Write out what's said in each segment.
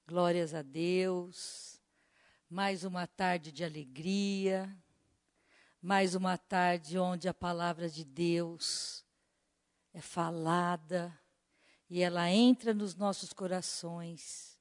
Glórias a Deus. Mais uma tarde de alegria. Mais uma tarde onde a palavra de Deus é falada e ela entra nos nossos corações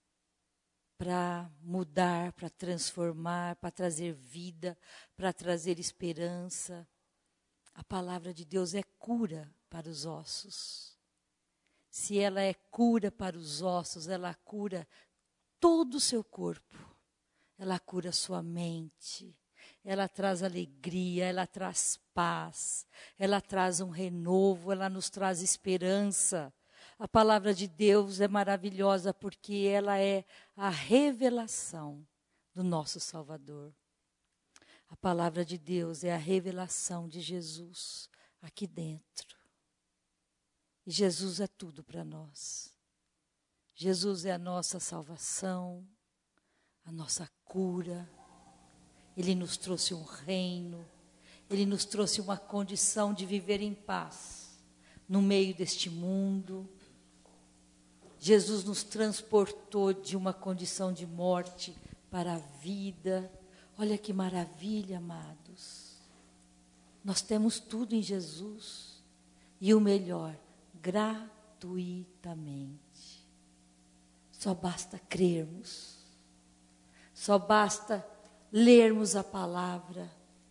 para mudar, para transformar, para trazer vida, para trazer esperança. A palavra de Deus é cura para os ossos. Se ela é cura para os ossos, ela cura todo o seu corpo. Ela cura a sua mente. Ela traz alegria, ela traz paz. Ela traz um renovo, ela nos traz esperança. A palavra de Deus é maravilhosa porque ela é a revelação do nosso Salvador. A palavra de Deus é a revelação de Jesus aqui dentro. E Jesus é tudo para nós. Jesus é a nossa salvação, a nossa cura. Ele nos trouxe um reino. Ele nos trouxe uma condição de viver em paz no meio deste mundo. Jesus nos transportou de uma condição de morte para a vida. Olha que maravilha, amados. Nós temos tudo em Jesus. E o melhor, gratuitamente. Só basta crermos. Só basta lermos a palavra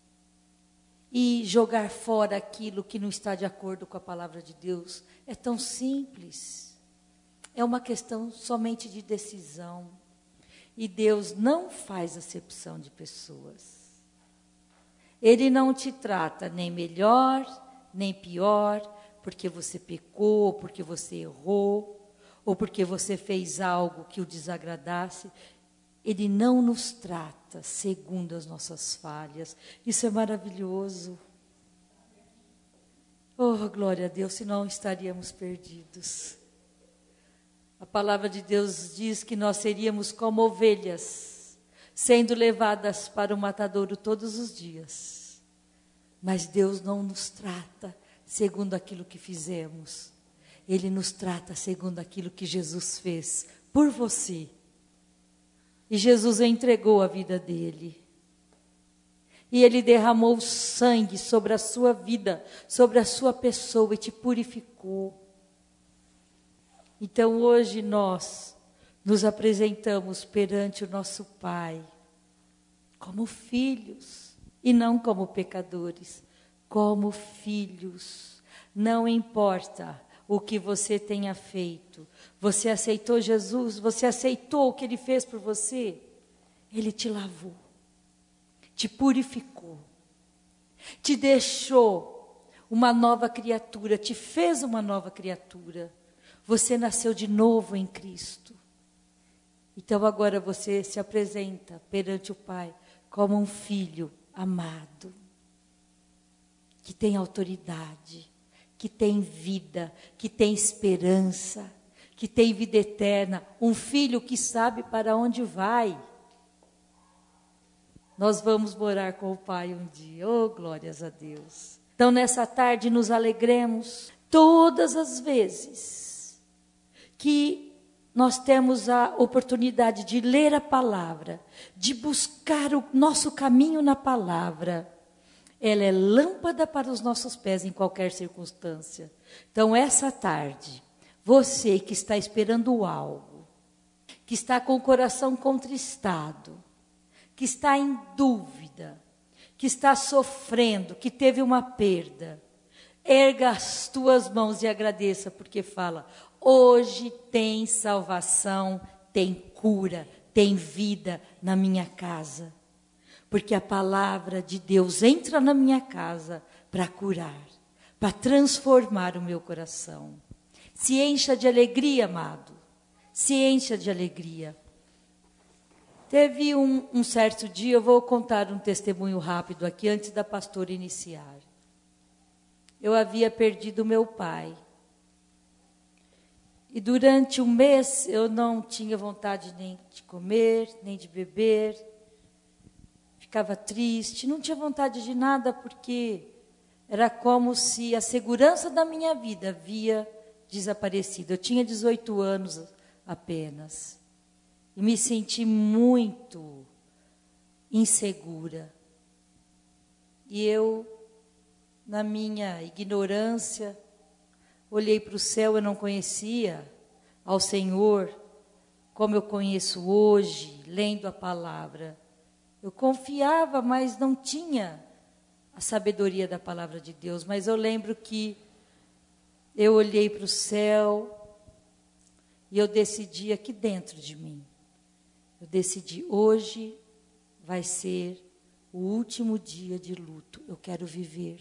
e jogar fora aquilo que não está de acordo com a palavra de Deus. É tão simples. É uma questão somente de decisão. E Deus não faz acepção de pessoas. Ele não te trata nem melhor, nem pior, porque você pecou, porque você errou, ou porque você fez algo que o desagradasse. Ele não nos trata segundo as nossas falhas. Isso é maravilhoso. Oh, glória a Deus, senão estaríamos perdidos. A palavra de Deus diz que nós seríamos como ovelhas, sendo levadas para o matadouro todos os dias. Mas Deus não nos trata segundo aquilo que fizemos. Ele nos trata segundo aquilo que Jesus fez por você. E Jesus entregou a vida dele. E ele derramou sangue sobre a sua vida, sobre a sua pessoa e te purificou. Então hoje nós nos apresentamos perante o nosso Pai como filhos e não como pecadores, como filhos. Não importa o que você tenha feito. Você aceitou Jesus? Você aceitou o que Ele fez por você? Ele te lavou, te purificou, te deixou uma nova criatura, te fez uma nova criatura. Você nasceu de novo em Cristo. Então agora você se apresenta perante o Pai como um filho amado, que tem autoridade, que tem vida, que tem esperança, que tem vida eterna. Um filho que sabe para onde vai. Nós vamos morar com o Pai um dia. Oh, glórias a Deus. Então nessa tarde nos alegremos todas as vezes que nós temos a oportunidade de ler a palavra, de buscar o nosso caminho na palavra. Ela é lâmpada para os nossos pés em qualquer circunstância. Então, essa tarde, você que está esperando algo, que está com o coração contristado, que está em dúvida, que está sofrendo, que teve uma perda, erga as tuas mãos e agradeça, porque fala: hoje tem salvação, tem cura, tem vida na minha casa. Porque a palavra de Deus entra na minha casa para curar, para transformar o meu coração. Se encha de alegria, amado. Se encha de alegria. Teve um certo dia, eu vou contar um testemunho rápido aqui, antes da pastora iniciar. Eu havia perdido meu pai. E durante um mês eu não tinha vontade nem de comer, nem de beber. Ficava triste, não tinha vontade de nada, porque era como se a segurança da minha vida havia desaparecido. Eu tinha 18 anos apenas. e me senti muito insegura. E eu, na minha ignorância, olhei para o céu, eu não conhecia ao Senhor como eu conheço hoje, lendo a palavra. Eu confiava, mas não tinha a sabedoria da palavra de Deus. Mas eu lembro que eu olhei para o céu e eu decidi aqui dentro de mim. Eu decidi, hoje vai ser o último dia de luto. Eu quero viver.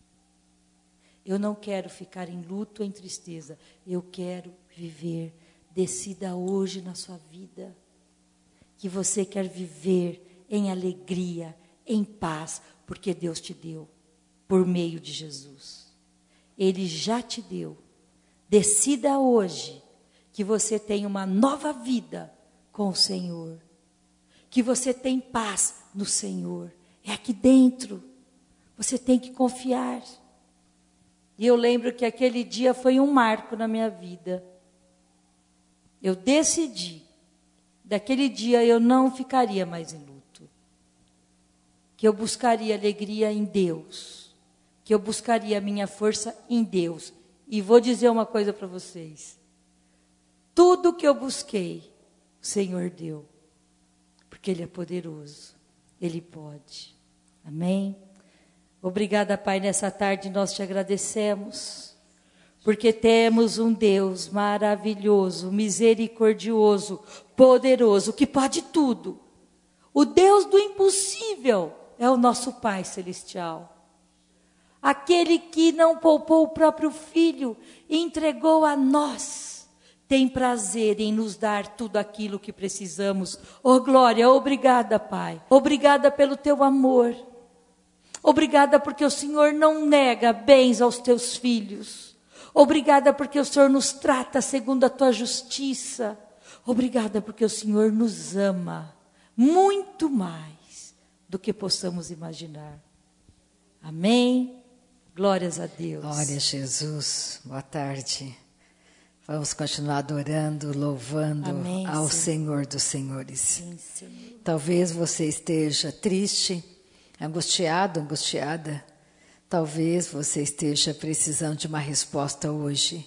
Eu não quero ficar em luto, em tristeza. Eu quero viver. Decida hoje na sua vida que você quer viver em alegria, em paz, porque Deus te deu por meio de Jesus. Ele já te deu. Decida hoje que você tem uma nova vida com o Senhor, que você tem paz no Senhor. É aqui dentro. Você tem que confiar. E eu lembro que aquele dia foi um marco na minha vida. Eu decidi, daquele dia eu não ficaria mais em luto. Que eu buscaria alegria em Deus. Que eu buscaria a minha força em Deus. E vou dizer uma coisa para vocês. Tudo que eu busquei, o Senhor deu. Porque Ele é poderoso. Ele pode. Amém? Obrigada, Pai, nessa tarde nós te agradecemos. Porque temos um Deus maravilhoso, misericordioso, poderoso, que pode tudo. O Deus do impossível é o nosso Pai Celestial. Aquele que não poupou o próprio Filho e entregou a nós, tem prazer em nos dar tudo aquilo que precisamos. Oh, glória, obrigada, Pai. Obrigada pelo teu amor. Obrigada porque o Senhor não nega bens aos teus filhos. Obrigada porque o Senhor nos trata segundo a tua justiça. Obrigada porque o Senhor nos ama muito mais do que possamos imaginar. Amém? Glórias a Deus. Glória a Jesus. Boa tarde. Vamos continuar adorando, louvando. Amém, ao Senhor dos Senhores. Sim, Senhor. Talvez você esteja triste, angustiado, angustiada. Talvez você esteja precisando de uma resposta hoje.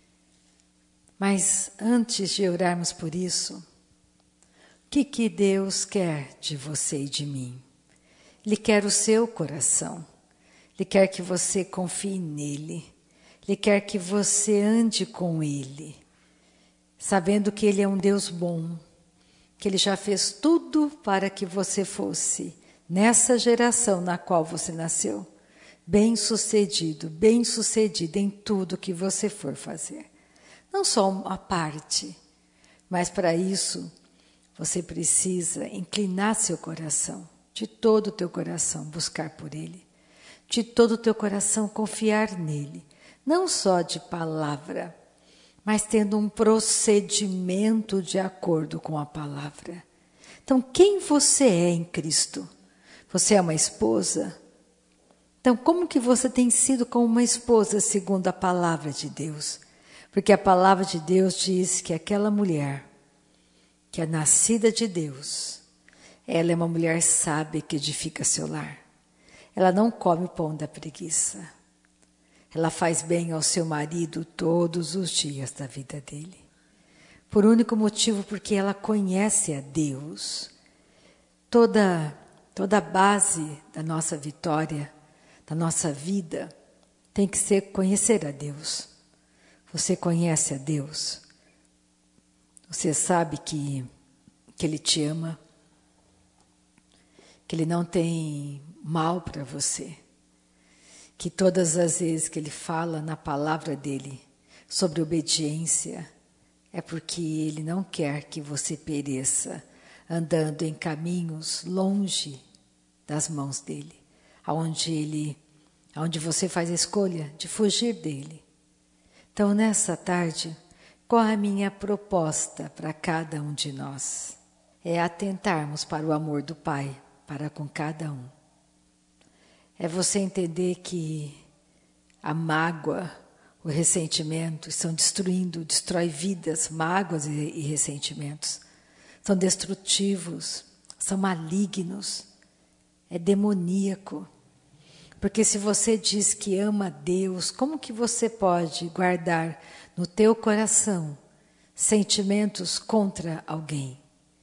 Mas antes de orarmos por isso, o que Deus quer de você e de mim? Ele quer o seu coração. Ele quer que você confie nele. Ele quer que você ande com Ele, sabendo que Ele é um Deus bom, que Ele já fez tudo para que você fosse, nessa geração na qual você nasceu, bem-sucedido em tudo que você for fazer. Não só uma parte, mas para isso você precisa inclinar seu coração, de todo o teu coração, buscar por Ele, de todo o teu coração confiar nele. Não só de palavra, mas tendo um procedimento de acordo com a palavra. Então, quem você é em Cristo? Você é uma esposa? Então, como que você tem sido como uma esposa segundo a palavra de Deus? Porque a palavra de Deus diz que aquela mulher, que é nascida de Deus, ela é uma mulher sábia que edifica seu lar. Ela não come o pão da preguiça. Ela faz bem ao seu marido todos os dias da vida dele. Por único motivo, porque ela conhece a Deus. Toda a base da nossa vitória, da nossa vida, tem que ser conhecer a Deus. Você conhece a Deus? Você sabe que Ele te ama? Que Ele não tem mal para você? Que todas as vezes que Ele fala na palavra dEle sobre obediência, é porque Ele não quer que você pereça andando em caminhos longe das mãos dEle, onde você faz a escolha de fugir dEle. Então, nessa tarde, qual a minha proposta para cada um de nós? É atentarmos para o amor do Pai, para com cada um. É você entender que a mágoa, o ressentimento estão destrói vidas, mágoas e ressentimentos. são destrutivos, são malignos, é demoníaco. Porque se você diz que ama Deus, como que você pode guardar no teu coração sentimentos contra alguém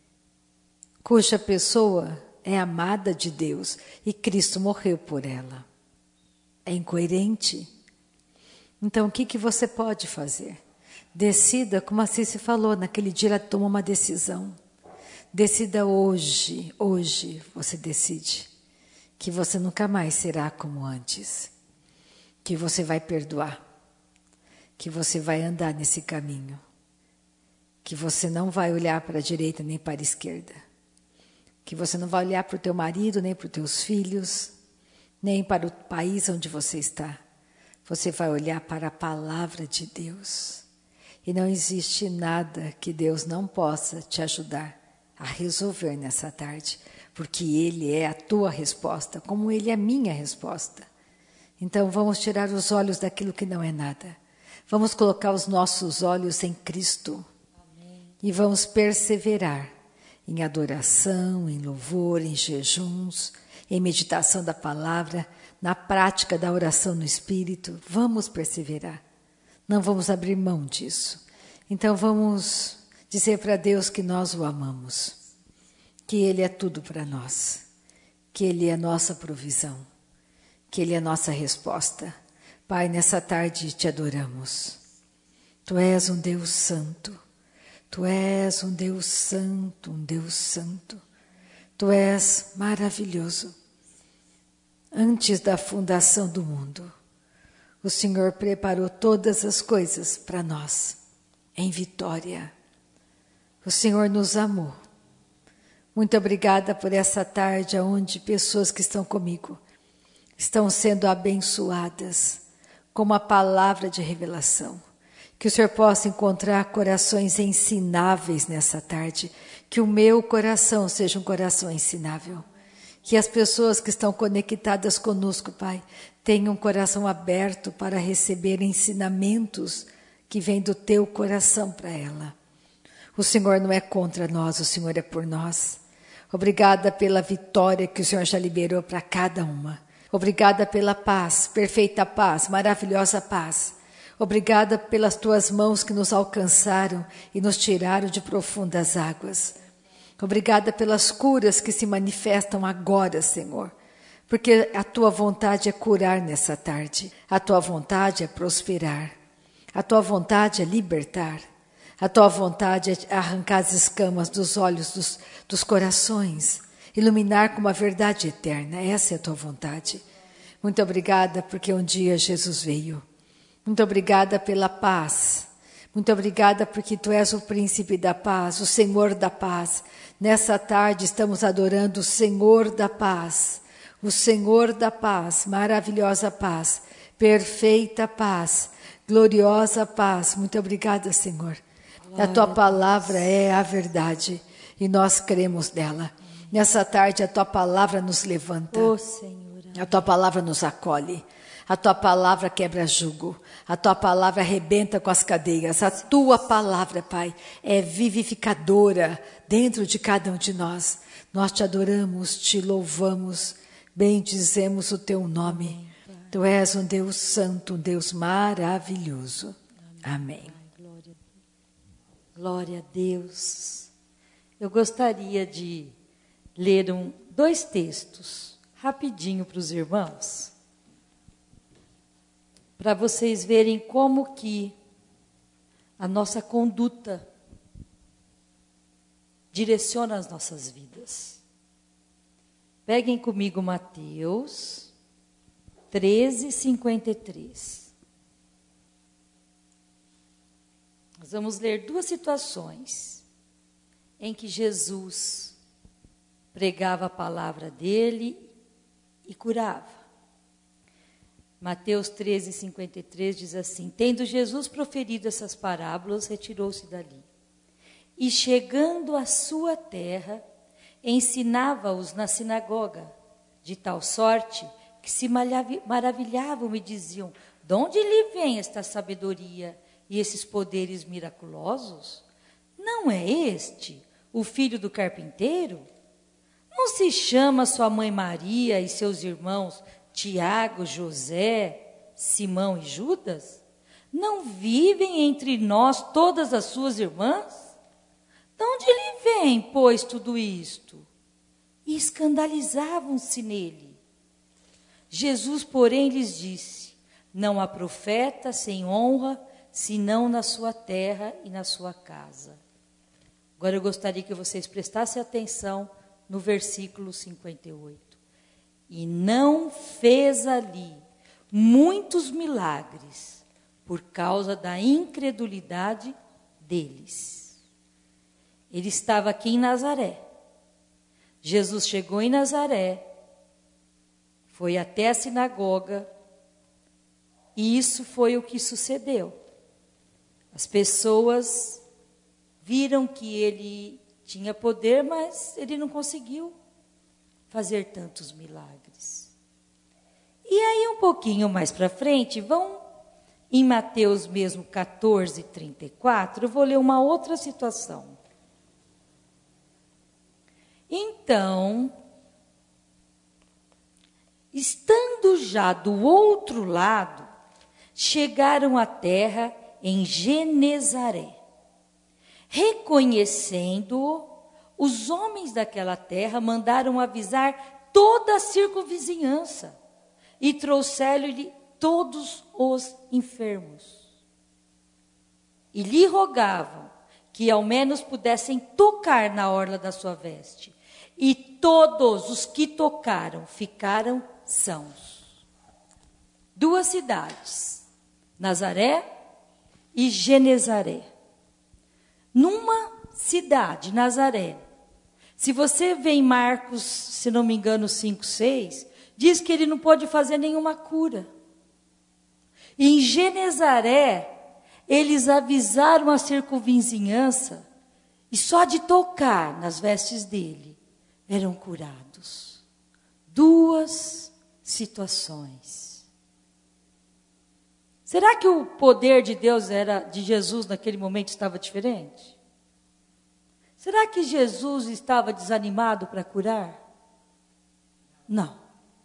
cuja pessoa é amada de Deus e Cristo morreu por ela? É incoerente. Então, o que você pode fazer? Decida, como a Cícera falou, naquele dia ela toma uma decisão. Decida hoje você decide que você nunca mais será como antes, que você vai perdoar, que você vai andar nesse caminho, que você não vai olhar para a direita nem para a esquerda, que você não vai olhar para o teu marido, nem para os teus filhos, nem para o país onde você está. Você vai olhar para a palavra de Deus. E não existe nada que Deus não possa te ajudar a resolver nessa tarde, porque Ele é a tua resposta, como Ele é a minha resposta. Então vamos tirar os olhos daquilo que não é nada. Vamos colocar os nossos olhos em Cristo. Amém. E vamos perseverar em adoração, em louvor, em jejuns, em meditação da palavra, na prática da oração no Espírito. Vamos perseverar. Não vamos abrir mão disso. Então vamos dizer para Deus que nós o amamos, que Ele é tudo para nós, que Ele é nossa provisão, que Ele é nossa resposta. Pai, nessa tarde te adoramos. Tu és um Deus santo, Tu és um Deus santo, um Deus santo. Tu és maravilhoso. Antes da fundação do mundo, o Senhor preparou todas as coisas para nós, em vitória. O Senhor nos amou. Muito obrigada por essa tarde onde pessoas que estão comigo estão sendo abençoadas com uma palavra de revelação. Que o Senhor possa encontrar corações ensináveis nessa tarde. Que o meu coração seja um coração ensinável. Que as pessoas que estão conectadas conosco, Pai, tenham um coração aberto para receber ensinamentos que vêm do teu coração para ela. O Senhor não é contra nós, o Senhor é por nós. Obrigada pela vitória que o Senhor já liberou para cada uma. Obrigada pela paz, perfeita paz, maravilhosa paz. Obrigada pelas tuas mãos que nos alcançaram e nos tiraram de profundas águas. Obrigada pelas curas que se manifestam agora, Senhor. Porque a tua vontade é curar nessa tarde. A tua vontade é prosperar. A tua vontade é libertar. A tua vontade é arrancar as escamas dos olhos dos corações. Iluminar com uma verdade eterna. Essa é a tua vontade. Muito obrigada porque um dia Jesus veio. Muito obrigada pela paz. Muito obrigada porque Tu és o príncipe da paz, o Senhor da paz. Nessa tarde estamos adorando o Senhor da paz. O Senhor da paz, maravilhosa paz, perfeita paz, gloriosa paz. Muito obrigada, Senhor. A Tua palavra é a verdade e nós cremos nela. Nessa tarde a Tua palavra nos levanta. Oh, Senhor. A Tua palavra nos acolhe. A Tua palavra quebra jugo. A Tua palavra arrebenta com as cadeias. A Tua palavra, Pai, é vivificadora dentro de cada um de nós. Nós Te adoramos, Te louvamos, bendizemos o Teu nome. Tu és um Deus santo, um Deus maravilhoso. Amém. Glória a Deus. Eu gostaria de ler dois textos rapidinho para os irmãos, para vocês verem como que a nossa conduta direciona as nossas vidas. Peguem comigo Mateus 13:53. Nós vamos ler duas situações em que Jesus pregava a palavra dele e curava. Mateus 13:53 diz assim: Tendo Jesus proferido essas parábolas, retirou-se dali. E chegando à sua terra, ensinava-os na sinagoga, de tal sorte que se maravilhavam e diziam: de onde lhe vem esta sabedoria e esses poderes miraculosos? Não é este o filho do carpinteiro? Não se chama sua mãe Maria e seus irmãos Tiago, José, Simão e Judas? Não vivem entre nós todas as suas irmãs? De onde lhe vem, pois, tudo isto? E escandalizavam-se nele. Jesus, porém, lhes disse: não há profeta sem honra, senão na sua terra e na sua casa. Agora eu gostaria que vocês prestassem atenção no versículo 58. E não fez ali muitos milagres por causa da incredulidade deles. Ele estava aqui em Nazaré. Jesus chegou em Nazaré, foi até a sinagoga, e isso foi o que sucedeu. As pessoas viram que ele tinha poder, mas ele não conseguiu fazer tantos milagres. E aí, um pouquinho mais para frente, vão em Mateus mesmo 14, 34, eu vou ler uma outra situação. Então, estando já do outro lado, chegaram à terra em Genezaré. Reconhecendo-o, os homens daquela terra mandaram avisar toda a circunvizinhança e trouxeram-lhe todos os enfermos. E lhe rogavam que ao menos pudessem tocar na orla da sua veste. E todos os que tocaram ficaram sãos. Duas cidades, Nazaré e Genezaré. Numa cidade, Nazaré, se você vê em Marcos, se não me engano, 5, 6, diz que ele não pode fazer nenhuma cura. E em Genezaré, eles avisaram a circunvizinhança, e só de tocar nas vestes dele, eram curados. Duas situações. Será que o poder de Deus de Jesus naquele momento estava diferente? Será que Jesus estava desanimado para curar? Não.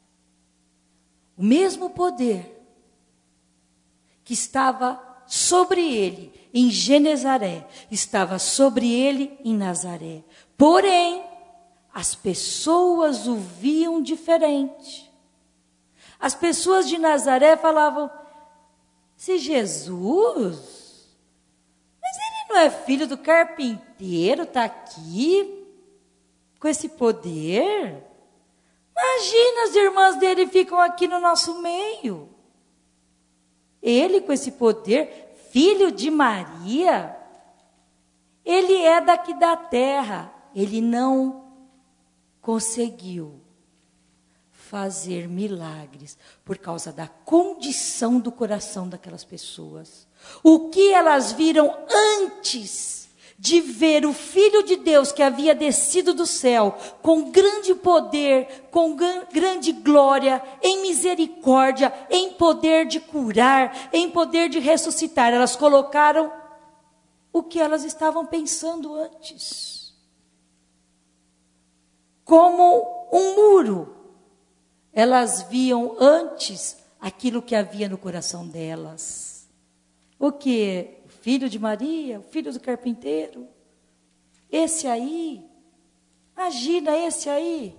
O mesmo poder que estava sobre ele em Genezaré, estava sobre ele em Nazaré. Porém, as pessoas o viam diferente. As pessoas de Nazaré falavam: se Jesus, mas ele não é filho do carpinteiro, está aqui com esse poder? Imagina, as irmãs dele ficam aqui no nosso meio. Ele com esse poder, filho de Maria, ele é daqui da terra. Ele não conseguiu fazer milagres por causa da condição do coração daquelas pessoas. O que elas viram antes de ver o Filho de Deus que havia descido do céu com grande poder, com grande glória, em misericórdia, em poder de curar, em poder de ressuscitar. Elas colocaram o que elas estavam pensando antes. Como um muro. Elas viam antes aquilo que havia no coração delas. O que? O filho de Maria, o filho do carpinteiro. Esse aí. Imagina esse aí.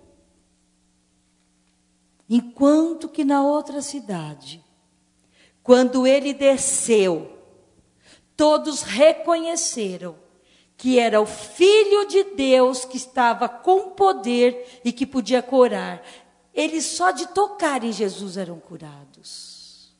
Enquanto que na outra cidade, quando ele desceu, todos reconheceram que era o Filho de Deus que estava com poder e que podia curar. Eles só de tocar em Jesus eram curados.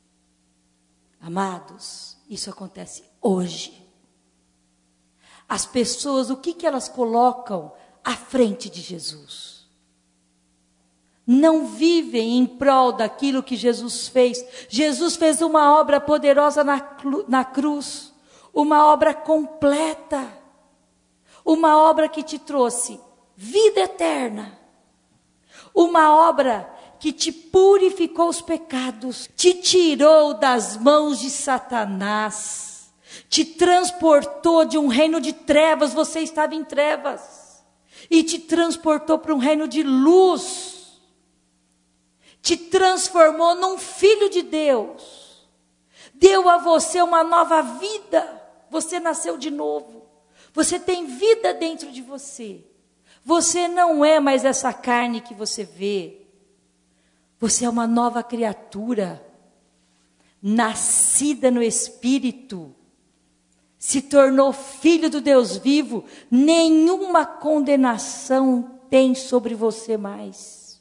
Amados, isso acontece hoje. As pessoas, o que elas colocam à frente de Jesus? Não vivem em prol daquilo que Jesus fez. Jesus fez uma obra poderosa na cruz. Uma obra completa. Uma obra que te trouxe vida eterna. Uma obra que te purificou os pecados, te tirou das mãos de Satanás, te transportou de um reino de trevas, você estava em trevas, e te transportou para um reino de luz, te transformou num filho de Deus, deu a você uma nova vida, você nasceu de novo, você tem vida dentro de você, você não é mais essa carne que você vê, você é uma nova criatura, nascida no Espírito, se tornou filho do Deus vivo, nenhuma condenação tem sobre você mais.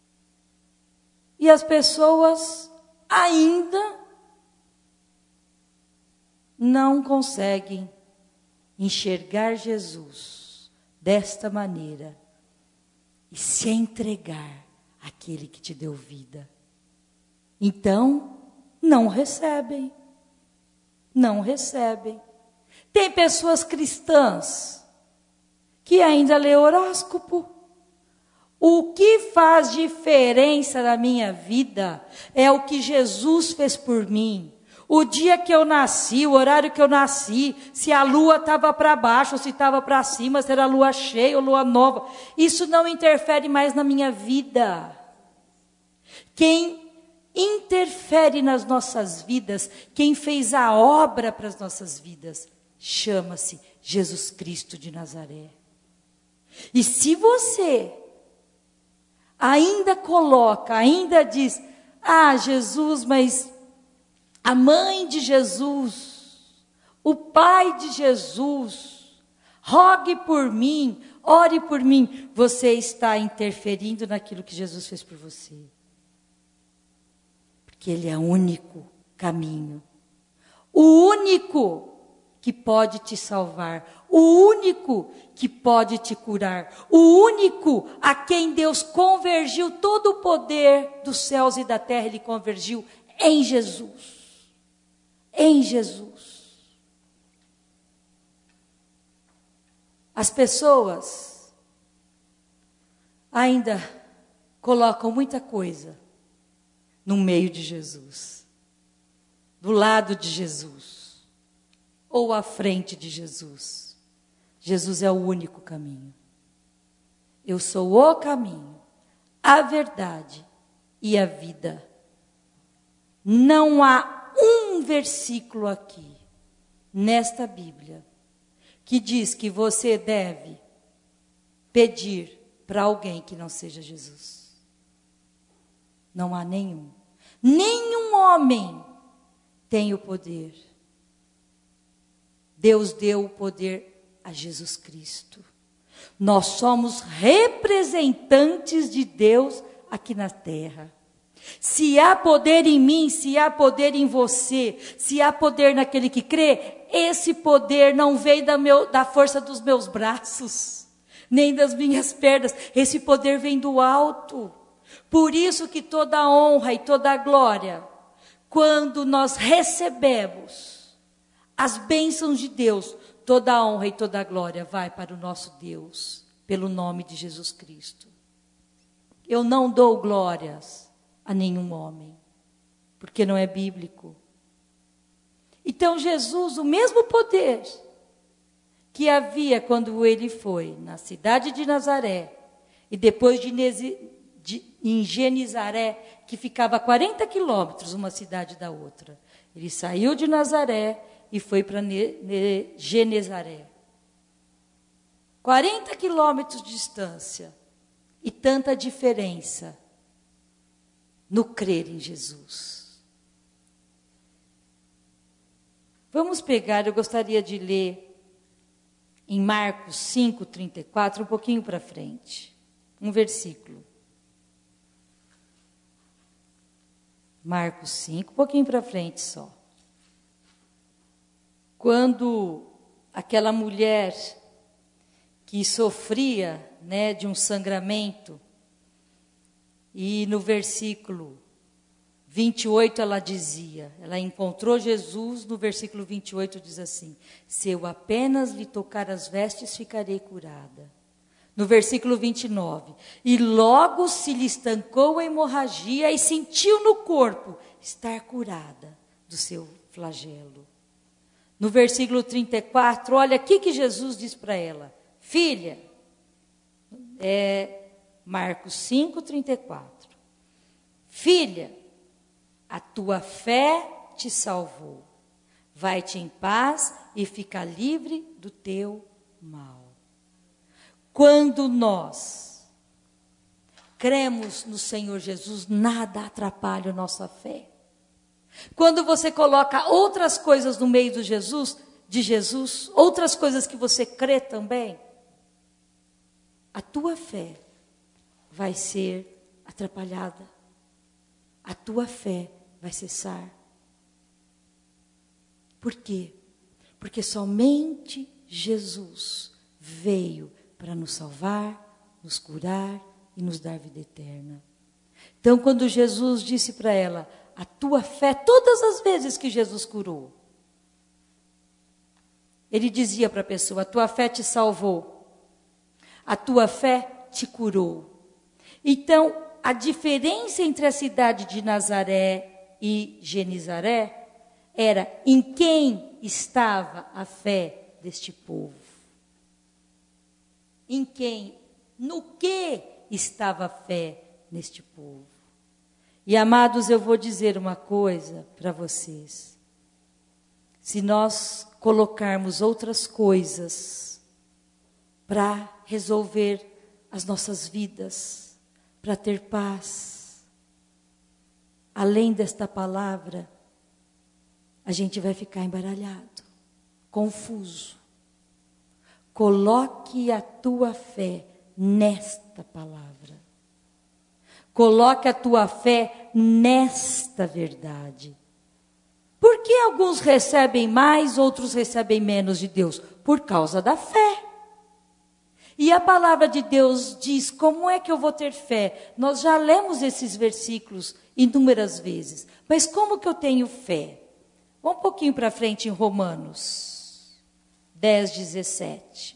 E as pessoas ainda não conseguem enxergar Jesus desta maneira e se entregar àquele que te deu vida. Então, não recebem. Não recebem. Tem pessoas cristãs que ainda lê horóscopo. O que faz diferença na minha vida é o que Jesus fez por mim. O dia que eu nasci, o horário que eu nasci, se a lua estava para baixo ou se estava para cima, se era lua cheia ou lua nova. Isso não interfere mais na minha vida. Quem interfere nas nossas vidas, quem fez a obra para as nossas vidas, chama-se Jesus Cristo de Nazaré. E se você ainda coloca, ainda diz, Jesus, mas a mãe de Jesus, o pai de Jesus, rogue por mim, ore por mim, você está interferindo naquilo que Jesus fez por você. Porque Ele é o único caminho, o único que pode te salvar, o único que pode te curar, o único a quem Deus convergiu todo o poder dos céus e da terra, Ele convergiu em Jesus. Em Jesus. As pessoas ainda colocam muita coisa no meio de Jesus, do lado de Jesus, ou à frente de Jesus. Jesus é o único caminho. Eu sou o caminho, a verdade e a vida. Não há um versículo aqui, nesta Bíblia, que diz que você deve pedir para alguém que não seja Jesus. Não há nenhum. Nenhum homem tem o poder. Deus deu o poder a Jesus Cristo. Nós somos representantes de Deus aqui na terra. Se há poder em mim, se há poder em você, se há poder naquele que crê, esse poder não vem da força dos meus braços, nem das minhas pernas, esse poder vem do alto. Por isso que toda a honra e toda a glória, quando nós recebemos as bênçãos de Deus, toda a honra e toda a glória vai para o nosso Deus, pelo nome de Jesus Cristo. Eu não dou glórias a nenhum homem, porque não é bíblico. Então Jesus, o mesmo poder que havia quando ele foi na cidade de Nazaré, e depois em Genezaré, que ficava a 40 quilômetros uma cidade da outra. Ele saiu de Nazaré e foi para Genezaré. 40 quilômetros de distância, e tanta diferença no crer em Jesus. Vamos pegar, eu gostaria de ler em Marcos 5:34, um pouquinho para frente, um versículo. Marcos 5, um pouquinho para frente só. Quando aquela mulher que sofria, de um sangramento, e no versículo 28 ela dizia, ela encontrou Jesus, no versículo 28 diz assim, se eu apenas lhe tocar as vestes, ficarei curada. No versículo 29, e logo se lhe estancou a hemorragia e sentiu no corpo estar curada do seu flagelo. No versículo 34, olha aqui que Jesus diz para ela: filha, Marcos 5:34. Filha, a tua fé te salvou. Vai-te em paz e fica livre do teu mal. Quando nós cremos no Senhor Jesus, nada atrapalha a nossa fé. Quando você coloca outras coisas no meio de Jesus, outras coisas que você crê também, a tua fé vai ser atrapalhada. A tua fé vai cessar. Por quê? Porque somente Jesus veio para nos salvar, nos curar e nos dar vida eterna. Então, quando Jesus disse para ela, a tua fé, todas as vezes que Jesus curou, ele dizia para a pessoa, a tua fé te salvou, a tua fé te curou. Então, a diferença entre a cidade de Nazaré e Genizaré era em quem estava a fé deste povo. No que estava a fé neste povo. E amados, eu vou dizer uma coisa para vocês. Se nós colocarmos outras coisas para resolver as nossas vidas, para ter paz, além desta palavra, a gente vai ficar embaralhado, confuso. Coloque a tua fé nesta palavra. Coloque a tua fé nesta verdade. Por que alguns recebem mais, outros recebem menos de Deus? Por causa da fé. E a palavra de Deus diz, como é que eu vou ter fé? Nós já lemos esses versículos inúmeras vezes. Mas como que eu tenho fé? Vamos um pouquinho para frente em Romanos 10:17.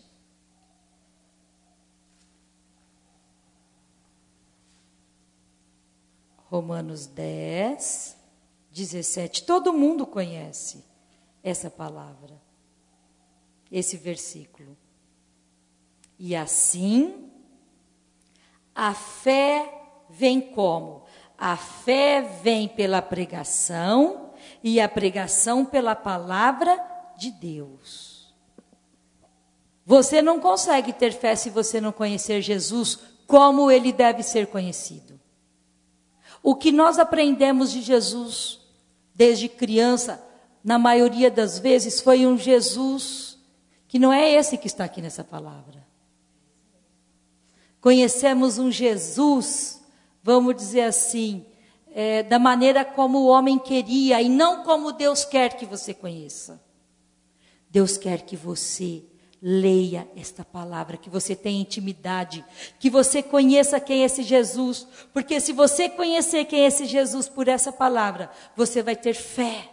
Romanos 10:17. Todo mundo conhece essa palavra, esse versículo. E assim, a fé vem como? A fé vem pela pregação, e a pregação pela palavra de Deus. Você não consegue ter fé se você não conhecer Jesus como ele deve ser conhecido. O que nós aprendemos de Jesus desde criança, na maioria das vezes, foi um Jesus que não é esse que está aqui nessa palavra. Conhecemos um Jesus, vamos dizer assim, da maneira como o homem queria e não como Deus quer que você conheça. Deus quer que você leia esta palavra, que você tenha intimidade, que você conheça quem é esse Jesus, porque se você conhecer quem é esse Jesus por essa palavra, você vai ter fé.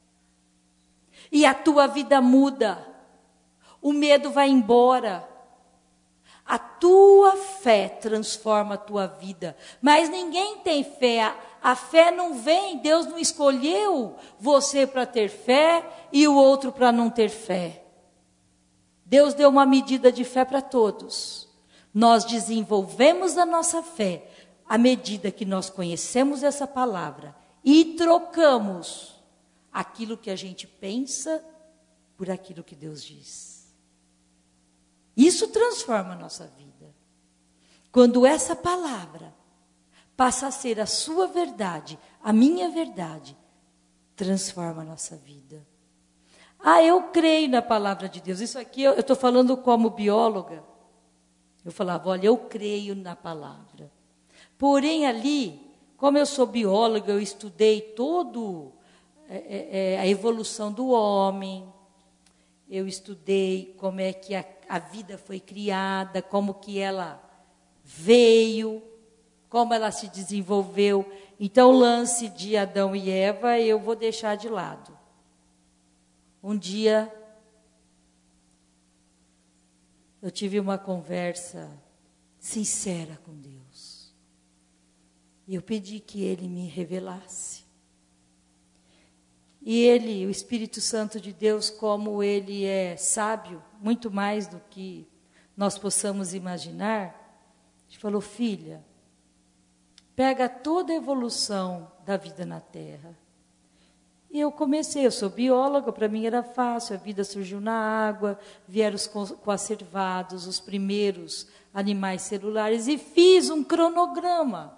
E a tua vida muda. O medo vai embora. A tua fé transforma a tua vida. Mas ninguém tem fé. A fé não vem, Deus não escolheu você para ter fé e o outro para não ter fé. Deus deu uma medida de fé para todos. Nós desenvolvemos a nossa fé à medida que nós conhecemos essa palavra e trocamos aquilo que a gente pensa por aquilo que Deus diz. Isso transforma a nossa vida. Quando essa palavra passa a ser a sua verdade, a minha verdade, transforma a nossa vida. Eu creio na palavra de Deus. Isso aqui eu estou falando como bióloga. Eu falava, olha, eu creio na palavra. Porém ali, como eu sou bióloga, eu estudei todo a evolução do homem. Eu estudei como é que a vida foi criada, como que ela veio, como ela se desenvolveu. Então, o lance de Adão e Eva, eu vou deixar de lado. Um dia, eu tive uma conversa sincera com Deus. E eu pedi que Ele me revelasse. E ele, o Espírito Santo de Deus, como ele é sábio, muito mais do que nós possamos imaginar, ele falou: filha, pega toda a evolução da vida na Terra. E eu sou bióloga, para mim era fácil, a vida surgiu na água, vieram os coacervados, os primeiros animais celulares, e fiz um cronograma.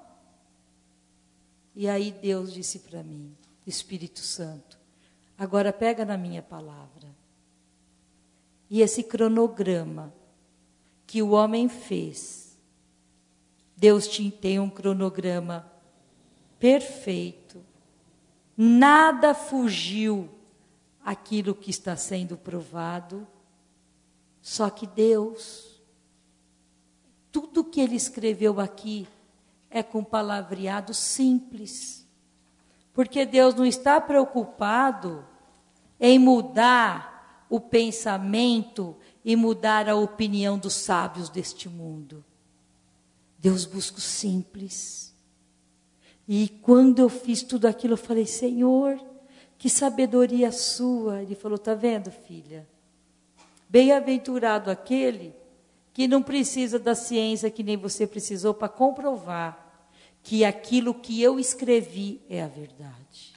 E aí Deus disse para mim, Espírito Santo, agora pega na minha palavra. E esse cronograma que o homem fez, Deus tem um cronograma perfeito, nada fugiu àquilo que está sendo provado, só que Deus, tudo que Ele escreveu aqui é com palavreado simples, porque Deus não está preocupado em mudar o pensamento e mudar a opinião dos sábios deste mundo. Deus busca o simples. E quando eu fiz tudo aquilo, eu falei: Senhor, que sabedoria sua. Ele falou: está vendo, filha? Bem-aventurado aquele que não precisa da ciência que nem você precisou para comprovar que aquilo que eu escrevi é a verdade.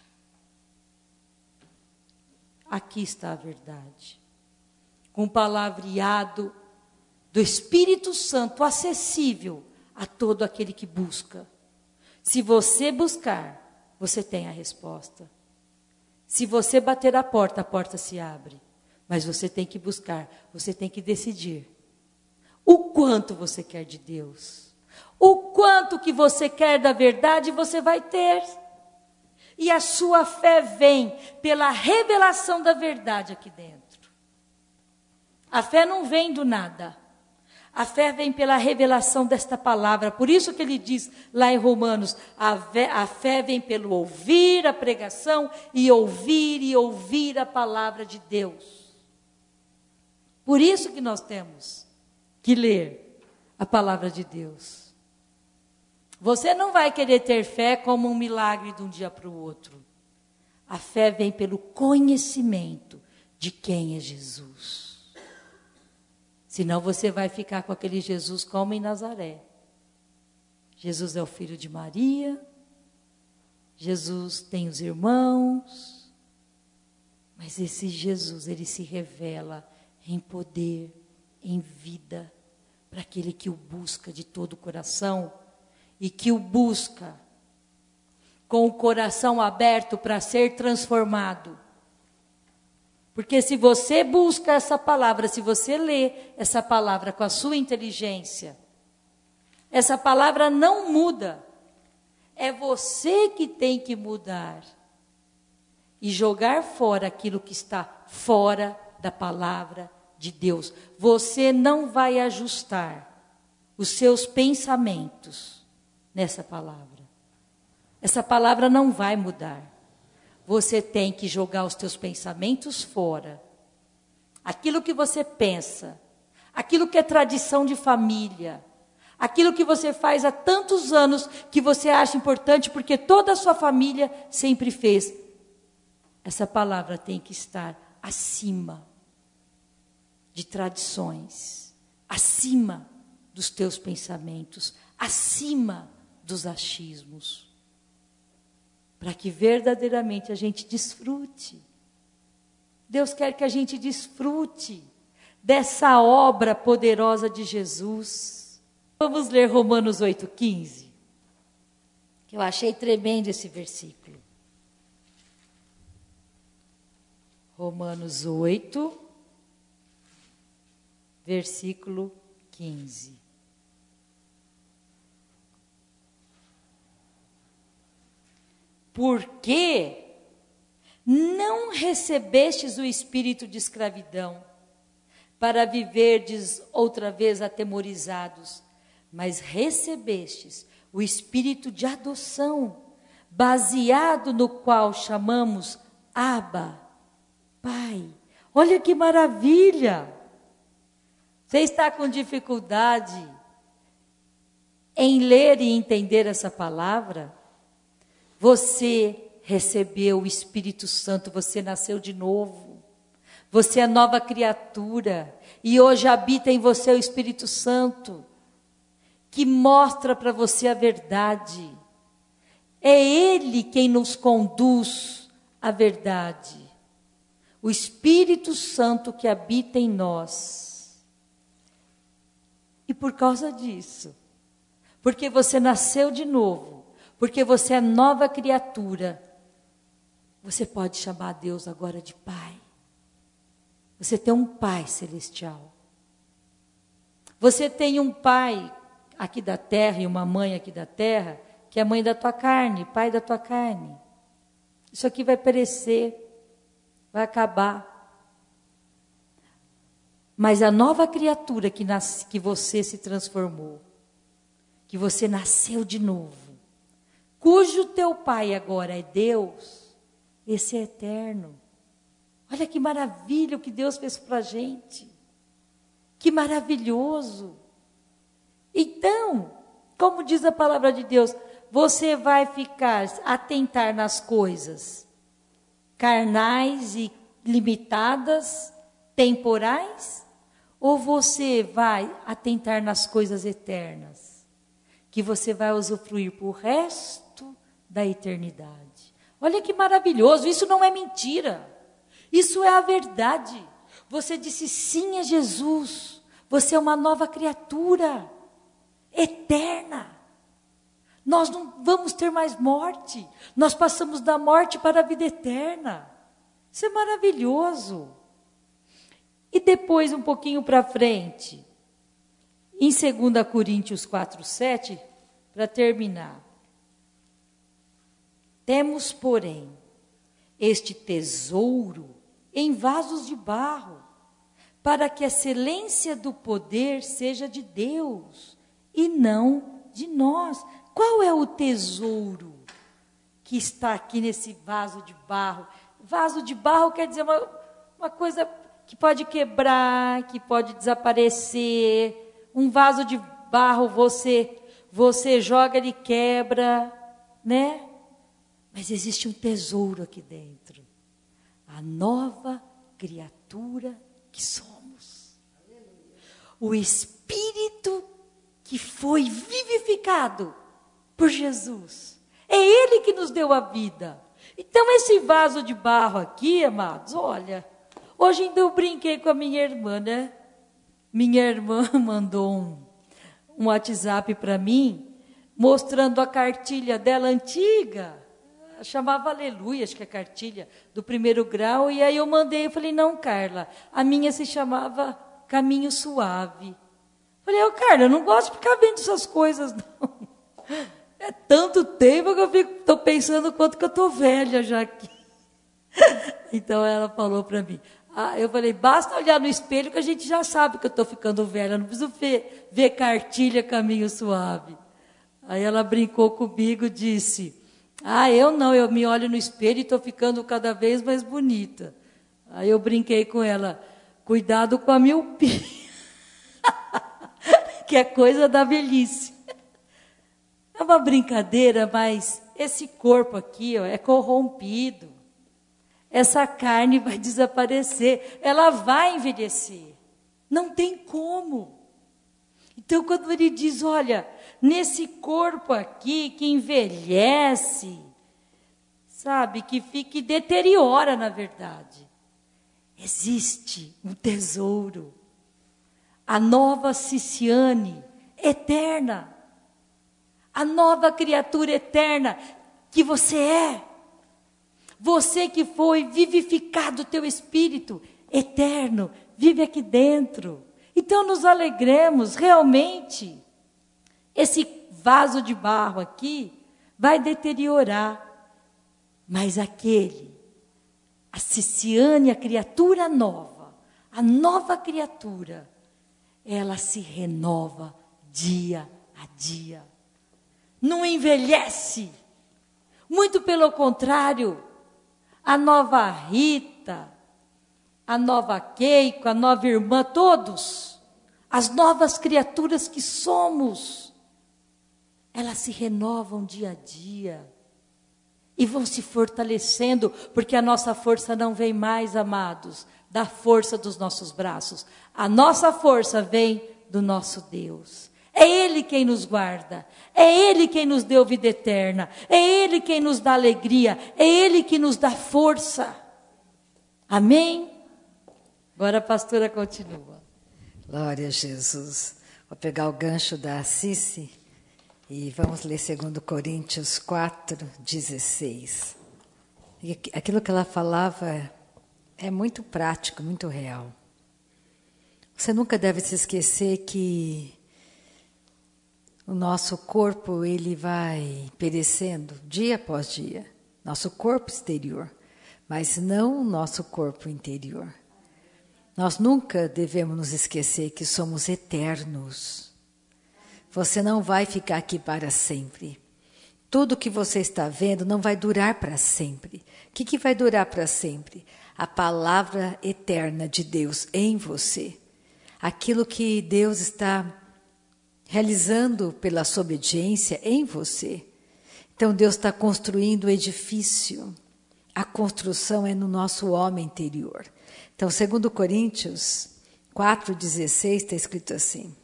Aqui está a verdade. Com palavreado do Espírito Santo, acessível a todo aquele que busca. Se você buscar, você tem a resposta. Se você bater a porta se abre. Mas você tem que buscar, você tem que decidir. O quanto você quer de Deus. O quanto que você quer da verdade, você vai ter. E a sua fé vem pela revelação da verdade aqui dentro. A fé não vem do nada. A fé vem pela revelação desta palavra. Por isso que ele diz lá em Romanos, a fé vem pelo ouvir a pregação e ouvir a palavra de Deus. Por isso que nós temos que ler a palavra de Deus. Você não vai querer ter fé como um milagre de um dia para o outro. A fé vem pelo conhecimento de quem é Jesus. Senão você vai ficar com aquele Jesus como em Nazaré. Jesus é o filho de Maria. Jesus tem os irmãos. Mas esse Jesus, ele se revela em poder, em vida, para aquele que o busca de todo o coração e que o busca com o coração aberto para ser transformado. Porque se você busca essa palavra, se você lê essa palavra com a sua inteligência, essa palavra não muda. É você que tem que mudar e jogar fora aquilo que está fora da palavra de Deus. Você não vai ajustar os seus pensamentos nessa palavra. Essa palavra não vai mudar. Você tem que jogar os teus pensamentos fora. Aquilo que você pensa, aquilo que é tradição de família, aquilo que você faz há tantos anos que você acha importante porque toda a sua família sempre fez. Essa palavra tem que estar acima de tradições, acima dos teus pensamentos, acima dos achismos. Para que verdadeiramente a gente desfrute. Deus quer que a gente desfrute dessa obra poderosa de Jesus. Vamos ler Romanos 8,15. Que eu achei tremendo esse versículo. Romanos 8, versículo 15. Porque não recebestes o espírito de escravidão, para viverdes outra vez atemorizados, mas recebestes o espírito de adoção, baseado no qual chamamos Abba, Pai. Olha que maravilha! Você está com dificuldade em ler e entender essa palavra? Você recebeu o Espírito Santo, você nasceu de novo. Você é nova criatura. E hoje habita em você o Espírito Santo, que mostra para você a verdade. É Ele quem nos conduz à verdade. O Espírito Santo que habita em nós. E por causa disso, porque você nasceu de novo, porque você é nova criatura, você pode chamar Deus agora de Pai. Você tem um Pai celestial. Você tem um pai aqui da terra e uma mãe aqui da terra, que é mãe da tua carne, pai da tua carne. Isso aqui vai perecer, vai acabar. Mas a nova criatura que você se transformou, que você nasceu de novo, cujo teu pai agora é Deus, esse é eterno. Olha que maravilha o que Deus fez para a gente. Que maravilhoso. Então, como diz a palavra de Deus, você vai ficar, atentar nas coisas carnais e limitadas, temporais, ou você vai atentar nas coisas eternas, que você vai usufruir por resto da eternidade. Olha que maravilhoso, isso não é mentira, isso é a verdade. Você disse sim a Jesus, você é uma nova criatura, eterna. Nós não vamos ter mais morte. Nós passamos da morte para a vida eterna. Isso é maravilhoso. E depois, um pouquinho para frente, em 2 Coríntios 4:7, para terminar. Temos, porém, este tesouro em vasos de barro, para que a excelência do poder seja de Deus e não de nós. Qual é o tesouro que está aqui nesse vaso de barro? Vaso de barro quer dizer uma coisa que pode quebrar, que pode desaparecer. Um vaso de barro você joga, ele quebra, né? Mas existe um tesouro aqui dentro. A nova criatura que somos. O Espírito que foi vivificado por Jesus. É Ele que nos deu a vida. Então esse vaso de barro aqui, amados, olha, hoje ainda eu brinquei com a minha irmã, né? Minha irmã mandou um WhatsApp para mim, mostrando a cartilha dela antiga, chamava Aleluia, acho que é a cartilha do 1º grau, e aí eu mandei, eu falei, não, Carla, a minha se chamava Caminho Suave. Falei, Carla, eu não gosto de ficar vendo essas coisas, não. É tanto tempo que eu estou pensando quanto que eu estou velha já aqui. Então ela falou para mim, eu falei, basta olhar no espelho que a gente já sabe que eu estou ficando velha, não preciso ver cartilha Caminho Suave. Aí ela brincou comigo e disse, eu me olho no espelho e estou ficando cada vez mais bonita. Aí eu brinquei com ela, cuidado com a miopia, que é coisa da velhice. É uma brincadeira, mas esse corpo aqui é corrompido. Essa carne vai desaparecer, ela vai envelhecer. Não tem como. Então, quando ele diz, olha, nesse corpo aqui que envelhece, sabe, que deteriora, na verdade, existe um tesouro. A nova Ciciane, eterna. A nova criatura eterna que você é. Você que foi vivificado, teu espírito eterno, vive aqui dentro. Então nos alegremos, realmente. Esse vaso de barro aqui vai deteriorar. Mas a Ciciane, a criatura nova, a nova criatura, ela se renova dia a dia. Não envelhece. Muito pelo contrário, a nova Rita, a nova Keiko, a nova irmã, todos, as novas criaturas que somos, elas se renovam dia a dia. E vão se fortalecendo, porque a nossa força não vem mais, amados, da força dos nossos braços. A nossa força vem do nosso Deus. É Ele quem nos guarda. É Ele quem nos deu vida eterna. É Ele quem nos dá alegria. É Ele que nos dá força. Amém? Agora a pastora continua. Glória a Jesus. Vou pegar o gancho da Cici e vamos ler 2 Coríntios 4:16. E aquilo que ela falava é muito prático, muito real. Você nunca deve se esquecer que o nosso corpo, ele vai perecendo dia após dia. Nosso corpo exterior, mas não o nosso corpo interior. Nós nunca devemos nos esquecer que somos eternos. Você não vai ficar aqui para sempre. Tudo que você está vendo não vai durar para sempre. O que vai durar para sempre? A palavra eterna de Deus em você. Aquilo que Deus está realizando pela sua obediência em você. Então Deus está construindo o edifício. A construção é no nosso homem interior. Então, 2 Coríntios 4:16 está escrito assim.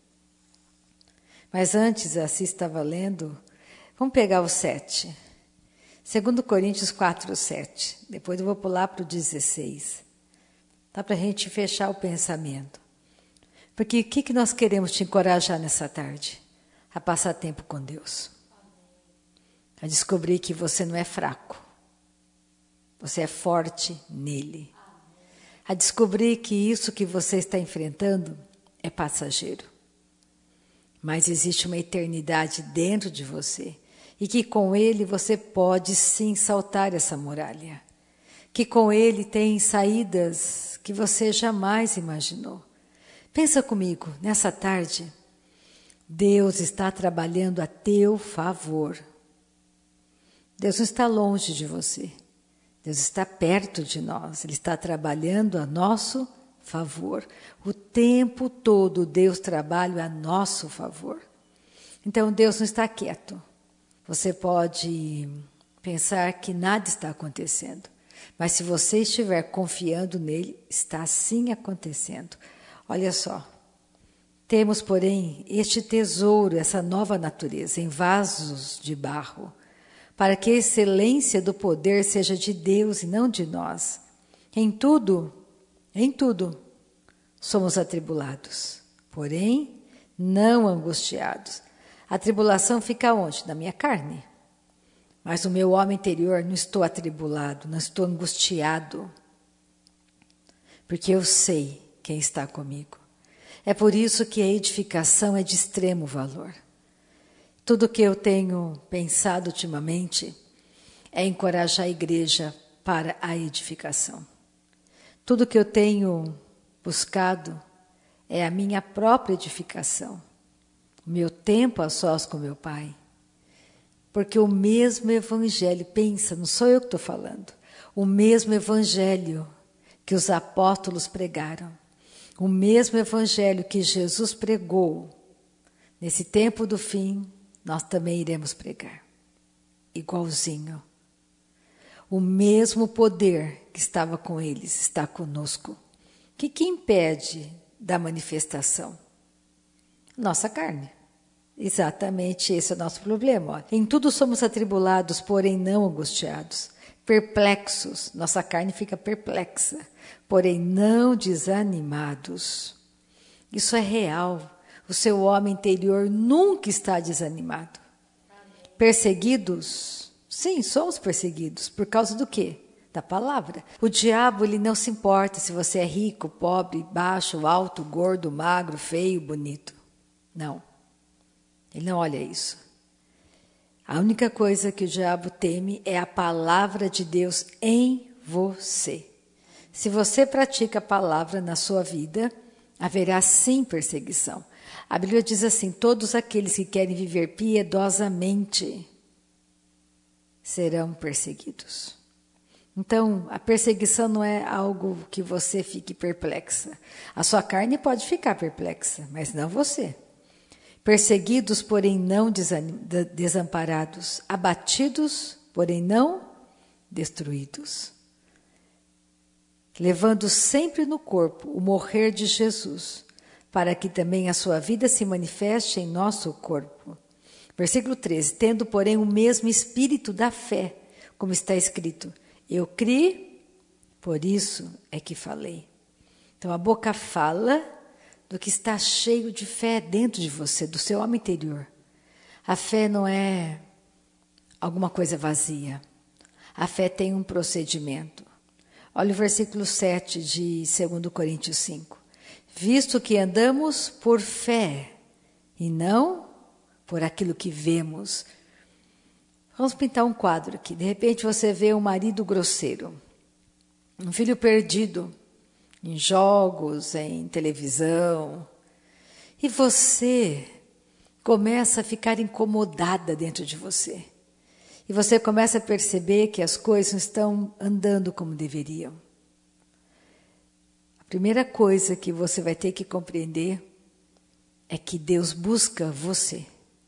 Mas antes, assim estava lendo, vamos pegar o 7. 2 Coríntios 4:7. Depois eu vou pular para o 16. Dá para a gente fechar o pensamento. Porque o que nós queremos te encorajar nessa tarde? A passar tempo com Deus. A descobrir que você não é fraco. Você é forte nele. A descobrir que isso que você está enfrentando é passageiro. Mas existe uma eternidade dentro de você. E que com ele você pode sim saltar essa muralha. Que com ele tem saídas que você jamais imaginou. Pensa comigo, nessa tarde, Deus está trabalhando a teu favor. Deus não está longe de você. Deus está perto de nós, Ele está trabalhando a nosso favor. O tempo todo Deus trabalha a nosso favor. Então Deus não está quieto. Você pode pensar que nada está acontecendo, mas se você estiver confiando nele, está sim acontecendo. Olha só, temos porém este tesouro, essa nova natureza, em vasos de barro, para que a excelência do poder seja de Deus e não de nós. Em tudo, somos atribulados, porém não angustiados. A tribulação fica onde? Na minha carne. Mas no meu homem interior não estou atribulado, não estou angustiado, porque eu sei quem está comigo. É por isso que a edificação é de extremo valor. Tudo que eu tenho pensado ultimamente é encorajar a igreja para a edificação. Tudo que eu tenho buscado é a minha própria edificação. O meu tempo a sós com meu Pai. Porque o mesmo evangelho, pensa, não sou eu que estou falando, o mesmo evangelho que os apóstolos pregaram, o mesmo evangelho que Jesus pregou, nesse tempo do fim, nós também iremos pregar. Igualzinho. O mesmo poder que estava com eles está conosco. O que impede da manifestação? Nossa carne. Exatamente esse é o nosso problema. Em tudo somos atribulados, porém não angustiados. Perplexos, nossa carne fica perplexa, porém não desanimados. Isso é real. O seu homem interior nunca está desanimado. Perseguidos? Sim, somos perseguidos. Por causa do quê? Da palavra. O diabo, ele não se importa se você é rico, pobre, baixo, alto, gordo, magro, feio, bonito. Não. Ele não olha isso. A única coisa que o diabo teme é a palavra de Deus em você. Se você pratica a palavra na sua vida, haverá sim perseguição. A Bíblia diz assim, todos aqueles que querem viver piedosamente serão perseguidos. Então, a perseguição não é algo que você fique perplexa. A sua carne pode ficar perplexa, mas não você. Perseguidos, porém não desamparados, abatidos, porém não destruídos. Levando sempre no corpo o morrer de Jesus, para que também a sua vida se manifeste em nosso corpo. Versículo 13. Tendo, porém, o mesmo espírito da fé, como está escrito, eu criei, por isso é que falei. Então, a boca fala do que está cheio de fé dentro de você, do seu homem interior. A fé não é alguma coisa vazia. A fé tem um procedimento. Olha o versículo 7 de 2 Coríntios 5. Visto que andamos por fé e não por aquilo que vemos. Vamos pintar um quadro aqui. De repente você vê um marido grosseiro, um filho perdido em jogos, em televisão, e você começa a ficar incomodada dentro de você. E você começa a perceber que as coisas não estão andando como deveriam. A primeira coisa que você vai ter que compreender é que Deus busca você.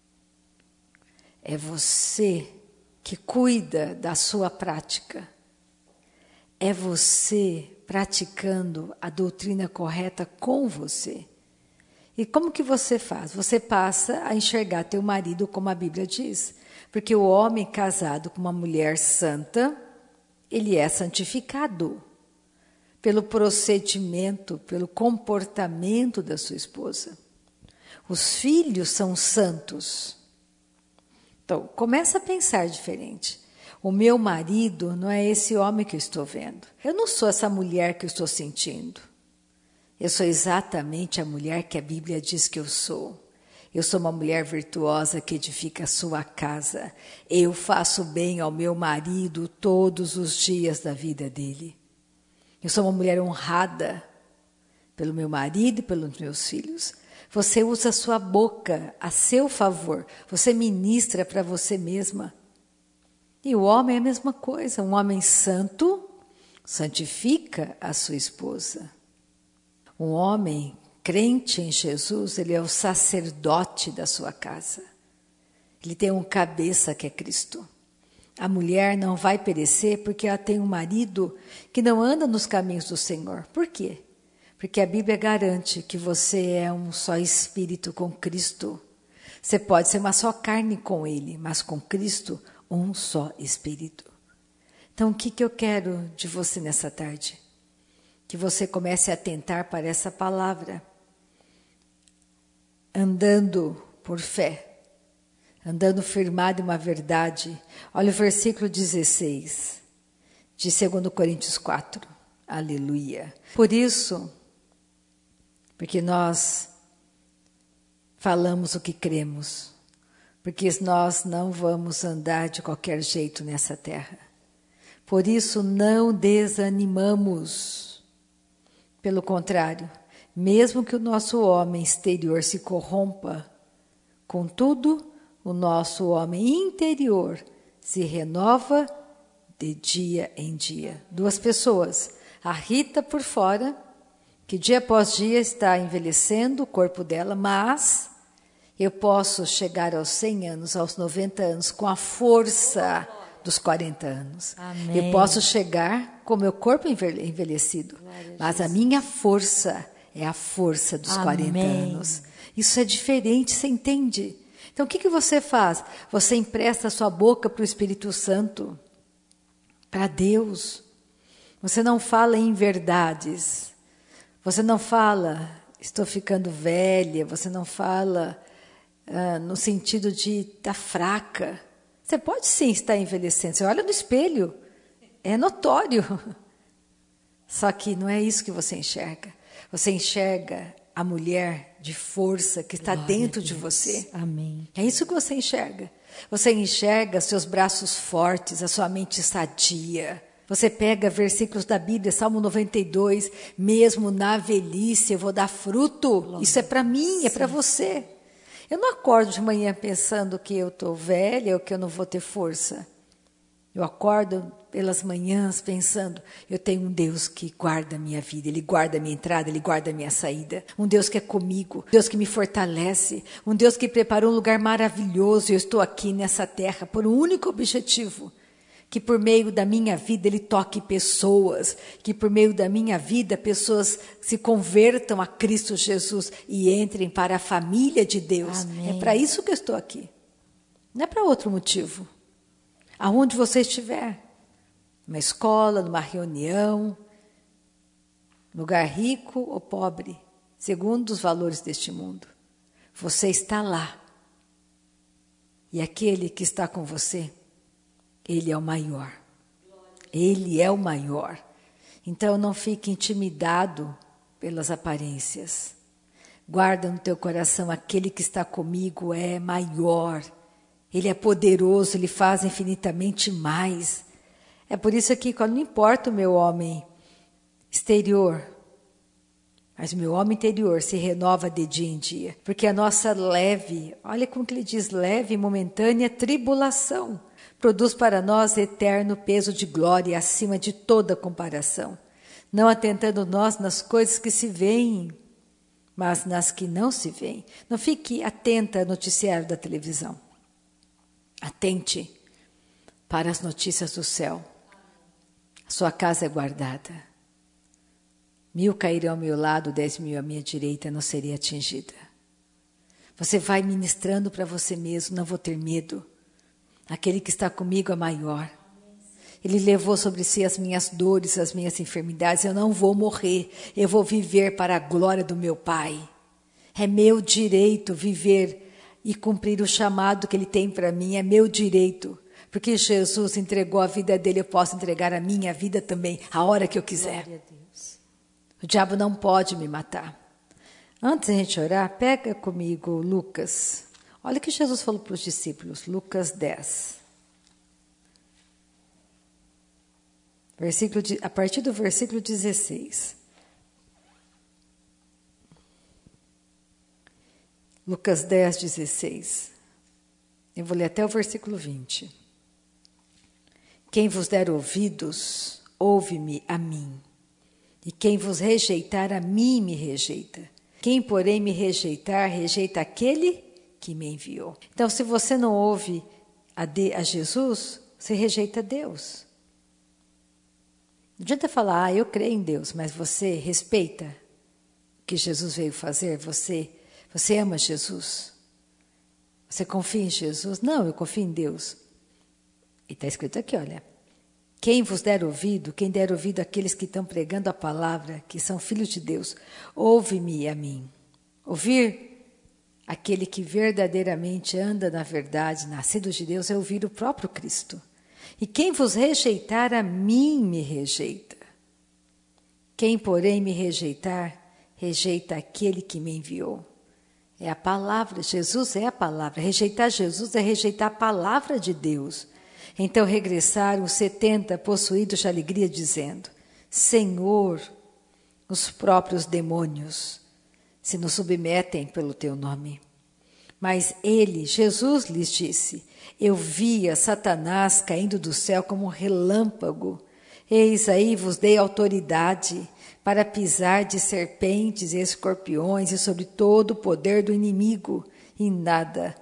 É você que cuida da sua prática. É você praticando a doutrina correta com você. E como que você faz? Você passa a enxergar teu marido como a Bíblia diz. Porque o homem casado com uma mulher santa, ele é santificado pelo procedimento, pelo comportamento da sua esposa. Os filhos são santos. Então, começa a pensar diferente. O meu marido não é esse homem que eu estou vendo. Eu não sou essa mulher que eu estou sentindo. Eu sou exatamente a mulher que a Bíblia diz que eu sou. Eu sou uma mulher virtuosa que edifica a sua casa. Eu faço bem ao meu marido todos os dias da vida dele. Eu sou uma mulher honrada pelo meu marido e pelos meus filhos. Você usa a sua boca a seu favor. Você ministra para você mesma. E o homem é a mesma coisa. Um homem santo santifica a sua esposa. Um homem crente em Jesus, ele é o sacerdote da sua casa. Ele tem um cabeça que é Cristo. A mulher não vai perecer porque ela tem um marido que não anda nos caminhos do Senhor. Por quê? Porque a Bíblia garante que você é um só espírito com Cristo. Você pode ser uma só carne com Ele, mas com Cristo, um só espírito. Então, o que eu quero de você nessa tarde? Que você comece a atentar para essa palavra. Andando por fé, andando firmado em uma verdade. Olha o versículo 16 de 2 Coríntios 4. Aleluia. Por isso, porque nós falamos o que cremos, porque nós não vamos andar de qualquer jeito nessa terra. Por isso não desanimamos. Pelo contrário, mesmo que o nosso homem exterior se corrompa, contudo, o nosso homem interior se renova de dia em dia. Duas pessoas. A Rita por fora, que dia após dia está envelhecendo o corpo dela, mas eu posso chegar aos 100 anos, aos 90 anos, com a força dos 40 anos. Amém. Eu posso chegar com o meu corpo envelhecido, mas a minha força é a força dos 40 anos. Isso é diferente, você entende? Então, o que você faz? Você empresta a sua boca para o Espírito Santo, para Deus. Você não fala em verdades. Você não fala, estou ficando velha. Você não fala no sentido de estar fraca. Você pode sim estar envelhecendo. Você olha no espelho, é notório. Só que não é isso que você enxerga. Você enxerga a mulher de força que está dentro de você. Amém. É isso que você enxerga. Você enxerga seus braços fortes, a sua mente sadia. Você pega versículos da Bíblia, Salmo 92, mesmo na velhice eu vou dar fruto. Isso é para mim, é para você. Eu não acordo de manhã pensando que eu estou velha ou que eu não vou ter força. Eu acordo pelas manhãs pensando, eu tenho um Deus que guarda a minha vida, Ele guarda a minha entrada, Ele guarda a minha saída. Um Deus que é comigo, um Deus que me fortalece, um Deus que preparou um lugar maravilhoso e eu estou aqui nessa terra por um único objetivo, que por meio da minha vida Ele toque pessoas, que por meio da minha vida pessoas se convertam a Cristo Jesus e entrem para a família de Deus. Amém. É para isso que eu estou aqui. Não é para outro motivo. Aonde você estiver, numa escola, numa reunião, lugar rico ou pobre, segundo os valores deste mundo, você está lá. E aquele que está com você, Ele é o maior. Ele é o maior. Então não fique intimidado pelas aparências. Guarda no teu coração, aquele que está comigo é maior. Ele é poderoso, Ele faz infinitamente mais. É por isso que não importa o meu homem exterior, mas o meu homem interior se renova de dia em dia. Porque a nossa leve, olha como que ele diz, leve e momentânea tribulação, produz para nós eterno peso de glória acima de toda comparação. Não atentando nós nas coisas que se veem, mas nas que não se veem. Não fique atenta ao noticiário da televisão. Atente para as notícias do céu. A sua casa é guardada. 1000 cairão ao meu lado, 10.000 à minha direita, não seria atingida. Você vai ministrando para você mesmo, não vou ter medo. Aquele que está comigo é maior. Ele levou sobre si as minhas dores, as minhas enfermidades. Eu não vou morrer, eu vou viver para a glória do meu Pai. É meu direito viver e cumprir o chamado que Ele tem para mim, é meu direito. Porque Jesus entregou a vida dele, eu posso entregar a minha vida também, a hora que eu quiser. Glória a Deus. O diabo não pode me matar. Antes de a gente orar, pega comigo Lucas. Olha o que Jesus falou para os discípulos, Lucas 10. A partir do versículo 16. Lucas 10, 16. Eu vou ler até o versículo 20. Quem vos der ouvidos, ouve-me a mim. E quem vos rejeitar, a mim me rejeita. Quem, porém, me rejeitar, rejeita aquele que me enviou. Então, se você não ouve a Jesus, você rejeita Deus. Não adianta falar, eu creio em Deus, mas você respeita o que Jesus veio fazer? Você ama Jesus? Você confia em Jesus? Não, eu confio em Deus. E está escrito aqui, olha. Quem vos der ouvido, quem der ouvido àqueles que estão pregando a palavra, que são filhos de Deus, ouve-me a mim. Ouvir aquele que verdadeiramente anda na verdade, nascido de Deus, é ouvir o próprio Cristo. E quem vos rejeitar, a mim me rejeita. Quem, porém, me rejeitar, rejeita aquele que me enviou. É a palavra, Jesus é a palavra. Rejeitar Jesus é rejeitar a palavra de Deus. Então regressaram os 70 possuídos de alegria, dizendo: Senhor, os próprios demônios se nos submetem pelo teu nome. Mas ele, Jesus, lhes disse: Eu via Satanás caindo do céu como um relâmpago. Eis aí vos dei autoridade para pisar de serpentes e escorpiões e sobre todo o poder do inimigo, e nada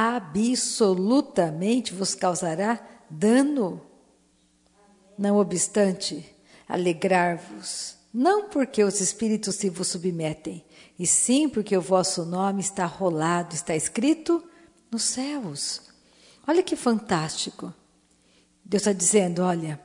absolutamente vos causará dano. Não obstante, alegrar-vos, não porque os espíritos se vos submetem, e sim porque o vosso nome está rolado, está escrito nos céus. Olha que fantástico. Deus está dizendo, olha,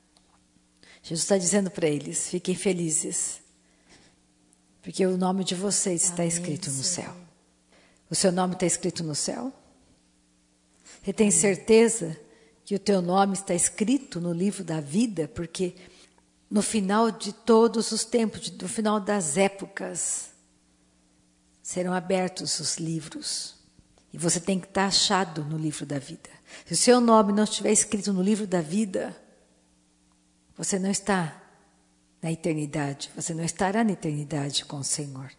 Jesus está dizendo para eles, fiquem felizes, porque o nome de vocês está escrito no céu. O seu nome está escrito no céu? Você tem certeza que o teu nome está escrito no livro da vida? Porque no final de todos os tempos, no final das épocas, serão abertos os livros. E você tem que estar achado no livro da vida. Se o seu nome não estiver escrito no livro da vida, você não está na eternidade. Você não estará na eternidade com o Senhor.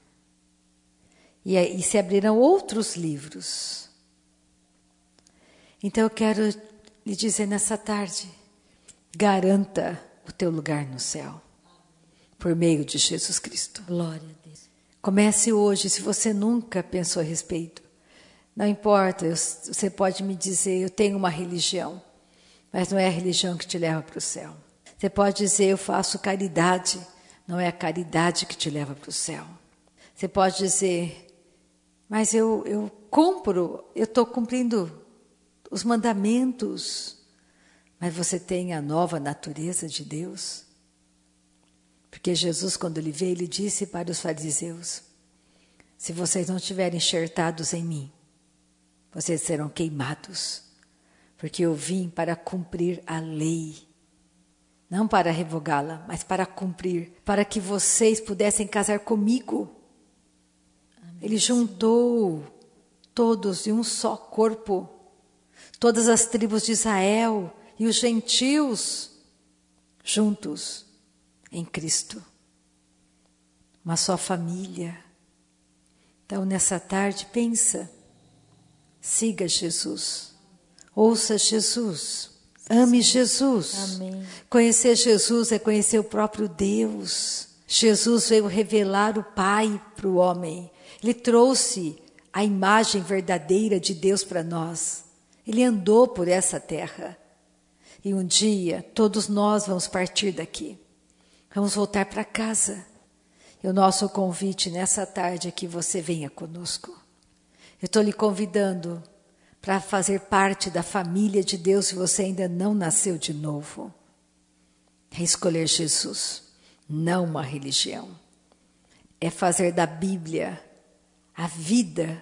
E aí se abrirão outros livros. Então eu quero lhe dizer nessa tarde, garanta o teu lugar no céu, por meio de Jesus Cristo. Glória a Deus. Comece hoje, se você nunca pensou a respeito. Não importa, você pode me dizer, eu tenho uma religião. mas não é a religião que te leva para o céu. Você pode dizer, eu faço caridade, não é a caridade que te leva para o céu. Você pode dizer, mas eu estou cumprindo os mandamentos, mas você tem a nova natureza de Deus. Porque Jesus, quando ele veio, ele disse para os fariseus, se vocês não estiverem enxertados em mim, vocês serão queimados, porque eu vim para cumprir a lei, não para revogá-la, mas para cumprir, para que vocês pudessem casar comigo. Amém. Ele juntou todos em um só corpo, todas as tribos de Israel e os gentios juntos em Cristo, uma só família. Então, nessa tarde, pensa, siga Jesus, ouça Jesus, ame Jesus. Amém. Conhecer Jesus é conhecer o próprio Deus. Jesus veio revelar o Pai para o homem. Ele trouxe a imagem verdadeira de Deus para nós. Ele andou por essa terra. E um dia, todos nós vamos partir daqui. Vamos voltar para casa. E o nosso convite nessa tarde é que você venha conosco. Eu estou lhe convidando para fazer parte da família de Deus se você ainda não nasceu de novo. É escolher Jesus, não uma religião. É fazer da Bíblia a vida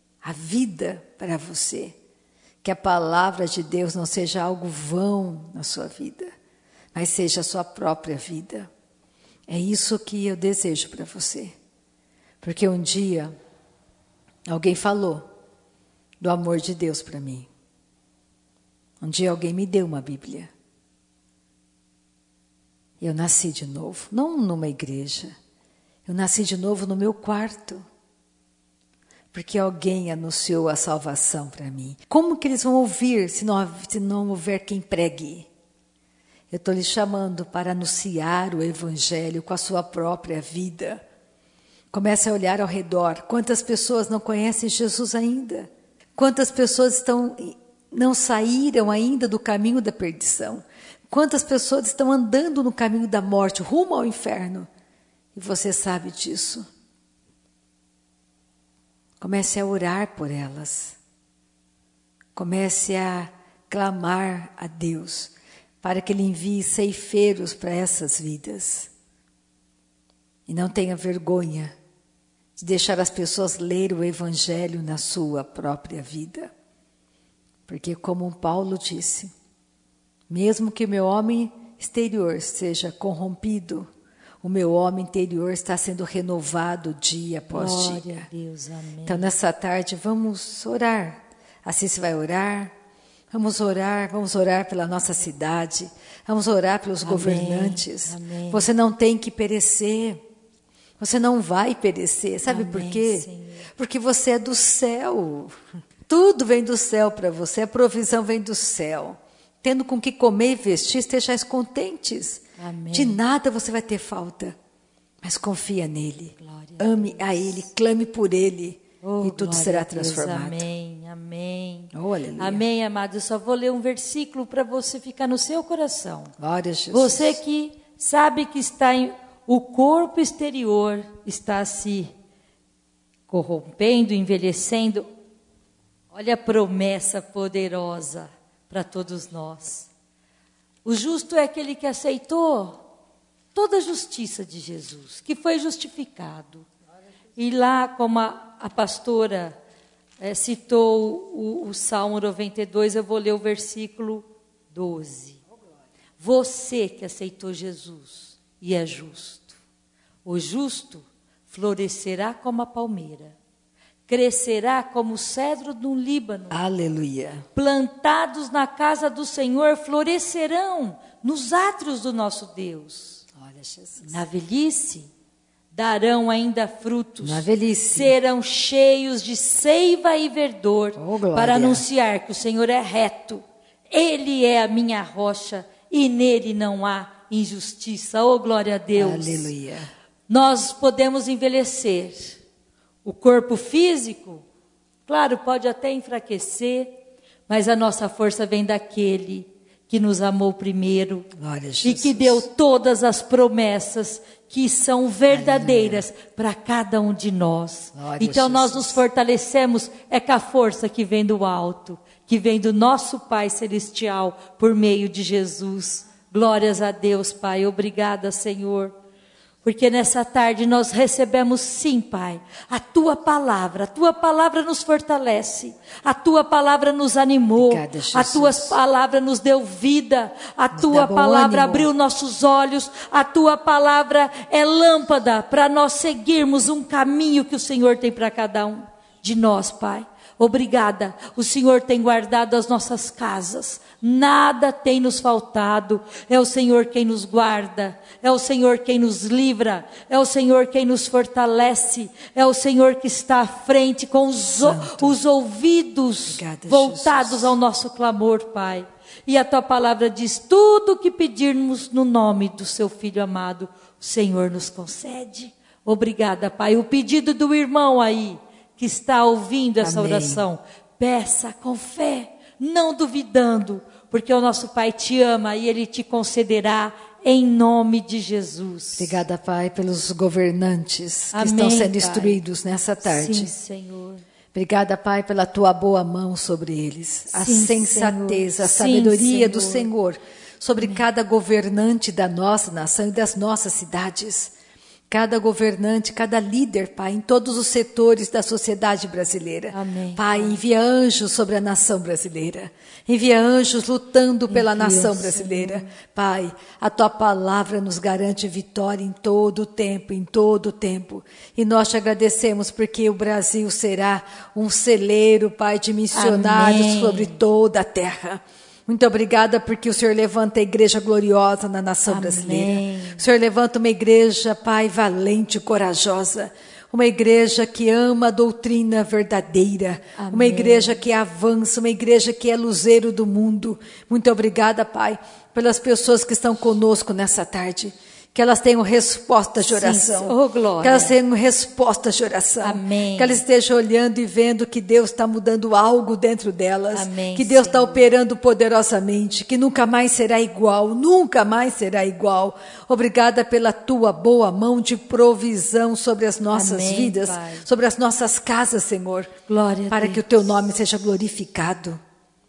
para você. Que a palavra de Deus não seja algo vão na sua vida, mas seja a sua própria vida. É isso que eu desejo para você. Porque um dia, alguém falou do amor de Deus para mim. Um dia alguém me deu uma Bíblia. Eu nasci de novo, não numa igreja. Eu nasci de novo no meu quarto. Porque alguém anunciou a salvação para mim. Como que eles vão ouvir se não houver quem pregue? Eu estou lhe chamando para anunciar o Evangelho com a sua própria vida. Comece a olhar ao redor. Quantas pessoas não conhecem Jesus ainda? Quantas pessoas não saíram ainda do caminho da perdição? Quantas pessoas estão andando no caminho da morte, rumo ao inferno? E você sabe disso. Comece a orar por elas. Comece a clamar a Deus para que Ele envie ceifeiros para essas vidas. E não tenha vergonha de deixar as pessoas ler o Evangelho na sua própria vida. Porque como Paulo disse, mesmo que o meu homem exterior seja corrompido, o meu homem interior está sendo renovado dia após dia. Glória a Deus, amém. Então, nessa tarde, vamos orar. Assim você vai orar. Vamos orar pela nossa cidade. Vamos orar pelos governantes. Amém. Você não tem que perecer. Você não vai perecer. Sabe por quê? Senhor. Porque você é do céu. Tudo vem do céu para você. A provisão vem do céu. Tendo com que comer e vestir, estejais contentes. Amém. De nada você vai ter falta, mas confia nele, ame a Ele, clame por Ele, e tudo será transformado. Amém, amém. Oh, aleluia. Amém, amado. Eu só vou ler um versículo para você ficar no seu coração. Glória a Jesus. Você que sabe que o corpo exterior está se corrompendo, envelhecendo. Olha a promessa poderosa para todos nós. O justo é aquele que aceitou toda a justiça de Jesus, que foi justificado. E lá, como a pastora citou o Salmo 92, eu vou ler o versículo 12. Você que aceitou Jesus e é justo. O justo florescerá como a palmeira, crescerá como o cedro do Líbano. Aleluia. Plantados na casa do Senhor, florescerão nos átrios do nosso Deus. Olha, Jesus. Na velhice, darão ainda frutos. Na velhice. Serão cheios de seiva e verdor, Oh, glória. para anunciar que o Senhor é reto. Ele é a minha rocha e nele não há injustiça. Oh, glória a Deus. Aleluia. Nós podemos envelhecer. O corpo físico, claro, pode até enfraquecer, mas a nossa força vem daquele que nos amou primeiro. Glória a E Jesus. que deu todas as promessas que são verdadeiras para cada um de nós. Glória Então a nós Jesus. nos fortalecemos com a força que vem do alto, que vem do nosso Pai Celestial, por meio de Jesus. Glórias a Deus, Pai. Obrigada, Senhor. Porque nessa tarde nós recebemos sim, Pai, a Tua palavra nos fortalece, a Tua palavra nos animou, Obrigada, Jesus. a Tua palavra nos deu vida, a Tua bom palavra ânimo. abriu nossos olhos, a Tua palavra é lâmpada para nós seguirmos um caminho que o Senhor tem para cada um de nós, Pai. Obrigada, o Senhor tem guardado as nossas casas, nada tem nos faltado, é o Senhor quem nos guarda, é o Senhor quem nos livra, é o Senhor quem nos fortalece, é o Senhor que está à frente com os ouvidos Obrigada, voltados Jesus. ao nosso clamor, Pai. E a Tua palavra diz, tudo o que pedirmos no nome do Seu Filho amado, o Senhor nos concede. Obrigada, Pai. O pedido do irmão aí, que está ouvindo essa Amém. oração, peça com fé, não duvidando, porque o nosso Pai te ama e Ele te concederá em nome de Jesus. Obrigada, Pai, pelos governantes que Amém, estão sendo Pai. instruídos nessa tarde. Sim, Senhor. Obrigada, Pai, pela Tua boa mão sobre eles. A Sim, sensatez, Senhor. a sabedoria Sim, do Senhor. Senhor sobre cada governante da nossa nação e das nossas cidades. Cada governante, cada líder, Pai, em todos os setores da sociedade brasileira. Amém, Pai, envia anjos sobre a nação brasileira. Envia anjos lutando pela Envia, nação Senhor. brasileira. Pai, a Tua palavra nos garante vitória em todo o tempo, em todo o tempo. E nós te agradecemos porque o Brasil será um celeiro, Pai, de missionários Amém. sobre toda a terra. Muito obrigada porque o Senhor levanta a igreja gloriosa na nação Amém. brasileira. O Senhor levanta uma igreja, Pai, valente, corajosa. Uma igreja que ama a doutrina verdadeira. Amém. Uma igreja que avança, uma igreja que é luzeiro do mundo. Muito obrigada, Pai, pelas pessoas que estão conosco nessa tarde. Que elas tenham respostas de Sim, oração. oh, glória. Que elas tenham respostas de oração. Amém. Que elas estejam olhando e vendo que Deus está mudando algo dentro delas. Amém, Que Deus está Senhor. operando poderosamente. Que nunca mais será igual. Nunca mais será igual. Obrigada pela Tua boa mão de provisão sobre as nossas Amém, vidas. Pai. Sobre as nossas casas, Senhor. Glória a Para Deus. que o Teu nome seja glorificado.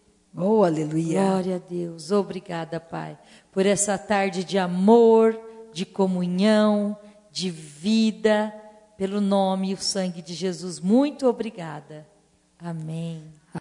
Oh, aleluia. Glória a Deus. Obrigada, Pai, por essa tarde de amor, de comunhão, de vida, pelo nome e o sangue de Jesus. Muito obrigada. Amém.